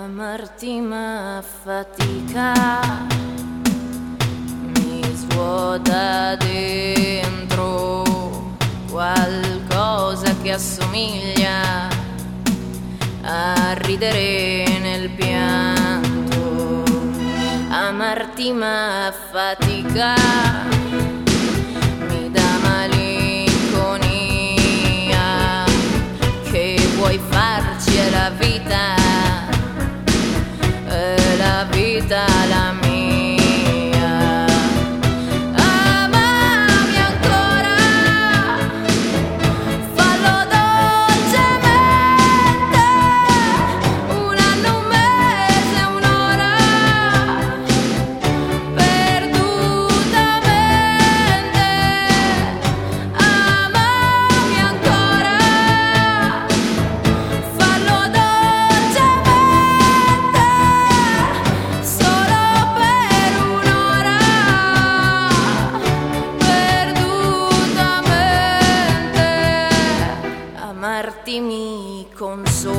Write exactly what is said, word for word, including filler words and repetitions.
Amarti ma fatica, mi svuota dentro qualcosa che assomiglia a ridere nel pianto. Amarti ma fatica, mi dà malinconia. Che vuoi farci, è la vita, è la vita la mia. Amami ancora, fallo dolcemente, un anno, un mese, un'ora, perdutamente. Amami ancora, fallo dolcemente, solo per un'ora, perdutamente. Amarti mi consola,